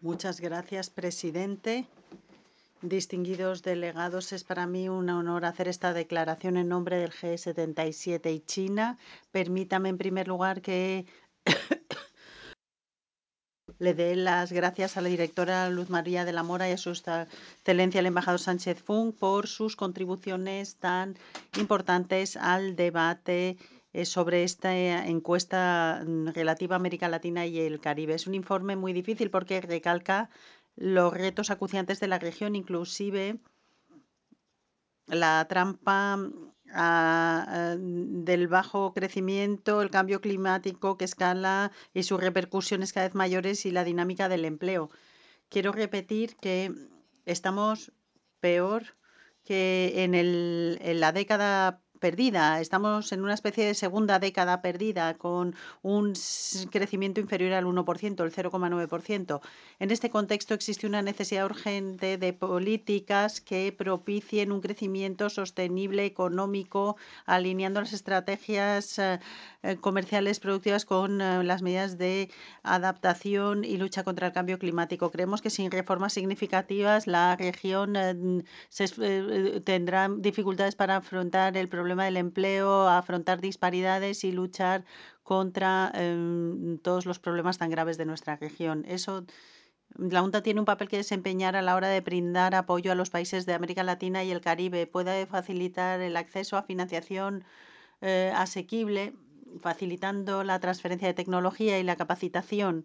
Muchas gracias, presidente. Distinguidos delegados, es para mí un honor hacer esta declaración en nombre del G77 y China. Permítame, en primer lugar, que le dé las gracias a la directora Luz María de la Mora y a su excelencia el embajador Sánchez Fung por sus contribuciones tan importantes al debate sobre esta encuesta relativa a América Latina y el Caribe. Es un informe muy difícil porque recalca los retos acuciantes de la región, inclusive la trampa del bajo crecimiento, el cambio climático que escala y sus repercusiones cada vez mayores y la dinámica del empleo. Quiero repetir que estamos peor que en la década perdida. Estamos en una especie de segunda década perdida con un crecimiento inferior al 1%, el 0,9%. En este contexto existe una necesidad urgente de políticas que propicien un crecimiento sostenible económico, alineando las estrategias comerciales productivas con las medidas de adaptación y lucha contra el cambio climático. Creemos que sin reformas significativas la región tendrá dificultades para afrontar el problema del empleo, afrontar disparidades y luchar contra todos los problemas tan graves de nuestra región. La UNTA tiene un papel que desempeñar a la hora de brindar apoyo a los países de América Latina y el Caribe. Puede facilitar el acceso a financiación asequible, facilitando la transferencia de tecnología y la capacitación.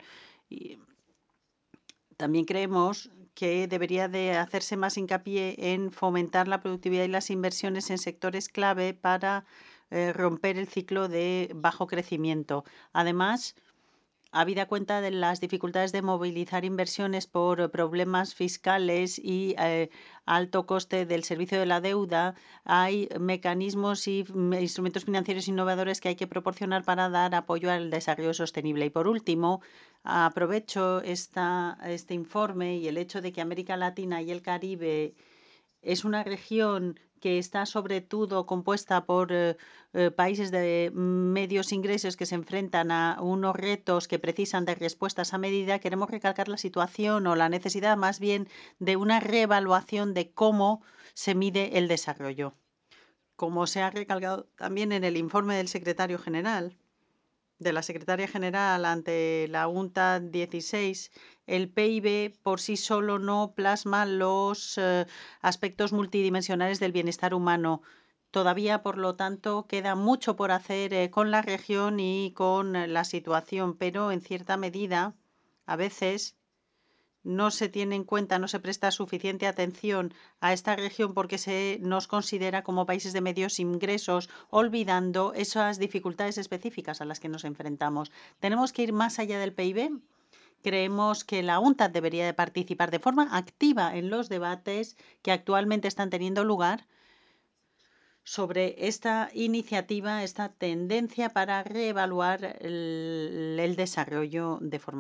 También creemos que debería de hacerse más hincapié en fomentar la productividad y las inversiones en sectores clave para romper el ciclo de bajo crecimiento. Además, habida cuenta de las dificultades de movilizar inversiones por problemas fiscales y alto coste del servicio de la deuda, hay mecanismos y instrumentos financieros innovadores que hay que proporcionar para dar apoyo al desarrollo sostenible. Y por último, aprovecho este informe y el hecho de que América Latina y el Caribe es una región que está sobre todo compuesta por países de medios ingresos que se enfrentan a unos retos que precisan de respuestas a medida. Queremos recalcar la situación o la necesidad más bien de una reevaluación de cómo se mide el desarrollo. Como se ha recalcado también en el informe del secretario general, de la secretaria general ante la UNTA 16, el PIB por sí solo no plasma los aspectos multidimensionales del bienestar humano. Todavía, por lo tanto, queda mucho por hacer con la región y con la situación, pero en cierta medida, a veces, no se tiene en cuenta, no se presta suficiente atención a esta región porque se nos considera como países de medios ingresos, olvidando esas dificultades específicas a las que nos enfrentamos. Tenemos que ir más allá del PIB. Creemos que la UNTAD debería de participar de forma activa en los debates que actualmente están teniendo lugar sobre esta iniciativa, esta tendencia para reevaluar el desarrollo de forma